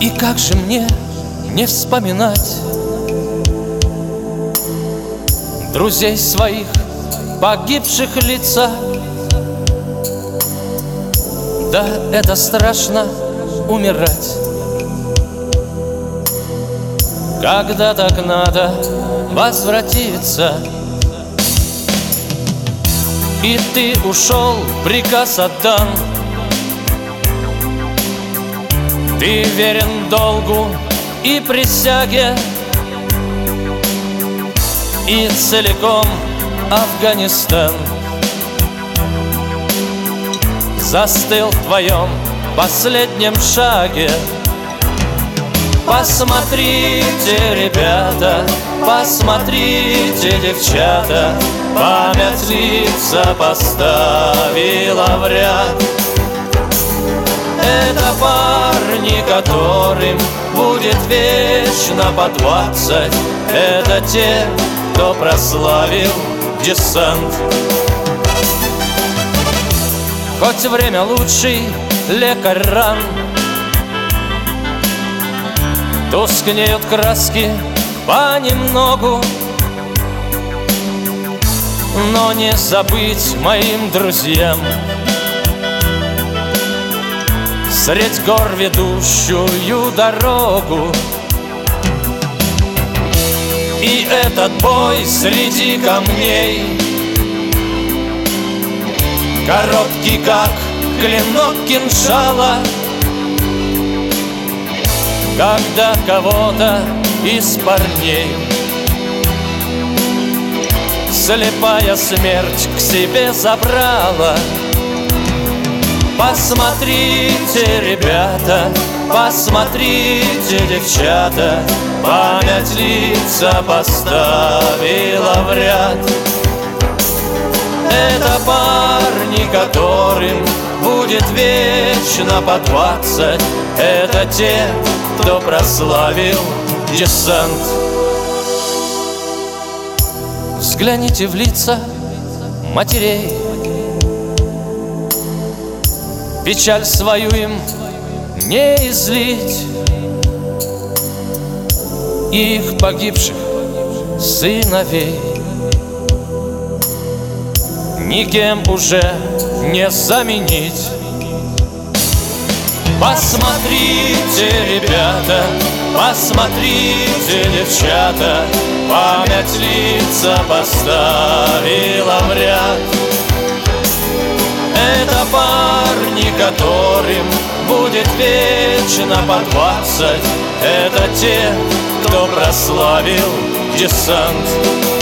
И как же мне не вспоминать друзей своих, погибших лица? Да, это страшно умирать, когда так надо возвратиться. И ты ушел, приказ отдан, ты верен долгу и присяге, и целиком Афганистан застыл в твоем последнем шаге. Посмотрите, ребята, посмотрите, девчата, память лица поставила в ряд. Это парни, которым будет вечно по 20. Это те, кто прославил десант. Хоть время лучший лекарь ран, тускнеют краски понемногу, но не забыть моим друзьям средь гор ведущую дорогу. И этот бой среди камней, короткий, как клинок кинжала, когда кого-то из парней слепая смерть к себе забрала. Посмотрите, ребята, посмотрите, девчата, память лица поставила в ряд. Это парни, которым будет вечно по 20. Это те, кто прославил десант. Взгляните в лица матерей, печаль свою им не излить, их погибших сыновей никем уже не заменить. Посмотрите, ребята, посмотрите, девчата, память лица поставила в ряд. Это парни, которым будет вечно по 20. Это те, кто прославил десант.